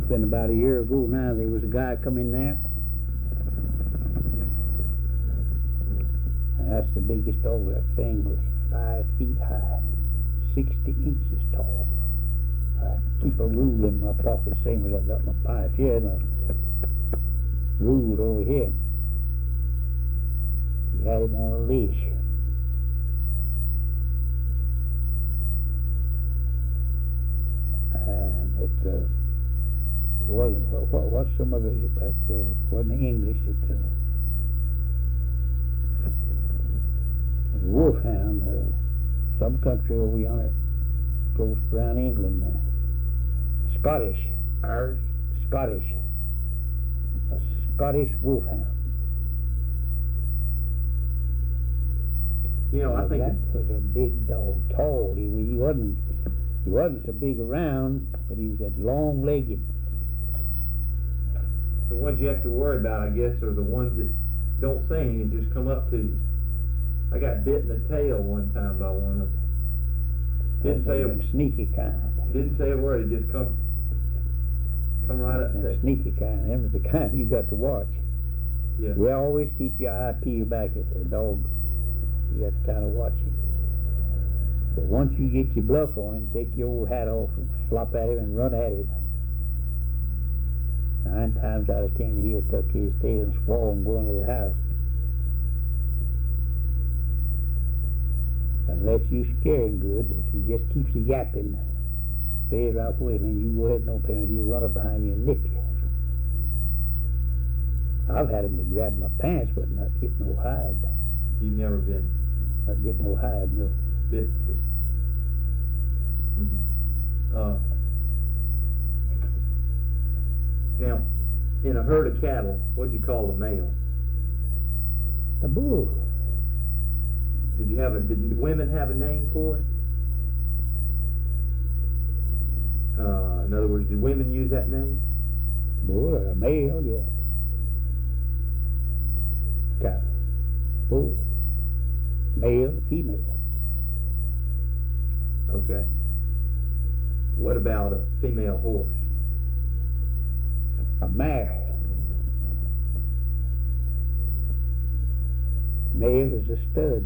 It's been about a year ago now. There was a guy come in there. And that's the biggest dog. That thing was 5 feet high, 60 inches tall. I keep a rule in my pocket, same as I got my pipe here, and a rule over here. He had him on a leash. And it wasn't, what's some of it, but wasn't English. It was a wolfhound, some country over yonder, close around England. Scottish. Irish? Scottish. A Scottish wolfhound. You know, I think that was a big dog, tall. He wasn't so big around, but he was that long-legged. the ones you have to worry about, I guess, are the ones that don't say anything, just come up to you. I got bit in the tail one time by one of them. Didn't say a sneaky kind. Didn't say a word. He just come right up there. Sneaky kind. That was the kind you got to watch. Yeah. You always keep your eye peeled back at the dog. You got to kind of watch him. But once you get your bluff on him, take your old hat off and flop at him and run at him. 9 times out of 10, he'll tuck his tail and squall and go into the house. Unless you scare him good, if he just keeps yapping, stays right with him, and you go ahead and open him, he'll run up behind you and nip you. I've had him to grab my pants, but not get no hide. You've never been Not get no hide, no. bit. Now, in a herd of cattle, what do you call the male? The bull. Did women have a name for it? In other words, did women use that name? Bull or a male, yeah. Cow. Bull. Male, female. Okay. What about a female horse? A mare. Male is a stud.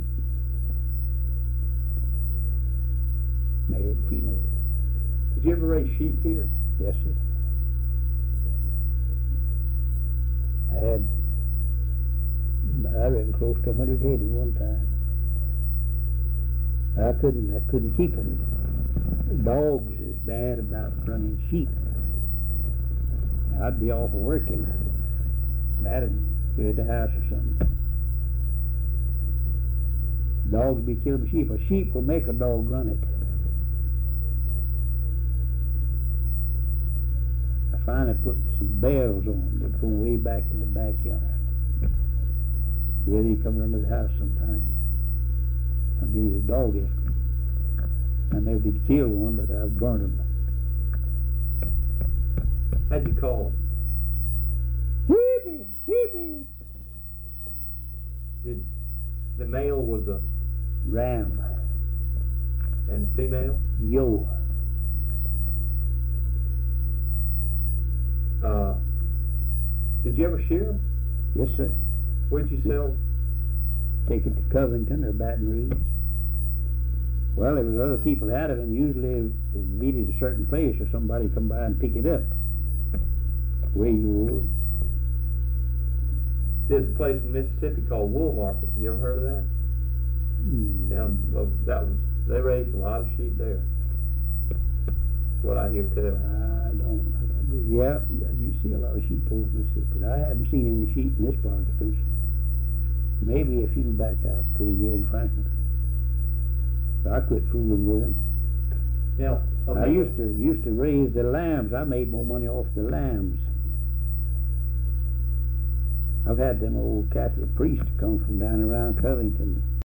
Male, female. Did you ever raise sheep here? Yes, sir. I reckon close to 100 head at one time. I couldn't keep them. Dogs is bad about running sheep. I'd be off working. That'd be at the house or something. Dogs be killing sheep. A sheep will make a dog run it. I finally put some bells on them that go way back in the backyard. Yeah, they come run to the house sometimes. I knew the dog after them. I never did kill one, but I've burned them. How'd you call them? Sheepy, sheepy. Did the male was a Ram. and the female? Yo. Did you ever shear them? Yes, sir. Where'd you sell? Take it to Covington or Baton Rouge. Well, there was other people had it, and usually it meet at a certain place or somebody come by and pick it up. Where you would. There's a place in Mississippi called Wool Market. You ever heard of that? They raised a lot of sheep there. That's what I hear tell. I don't. Yeah, you see a lot of sheep over Mississippi, but I haven't seen any sheep in this part of the country. Maybe a few back out between here and Franklin. So I quit fooling with them. Now, I used to raise the lambs. I made more money off the lambs. I've had them old Catholic priests come from down around Covington.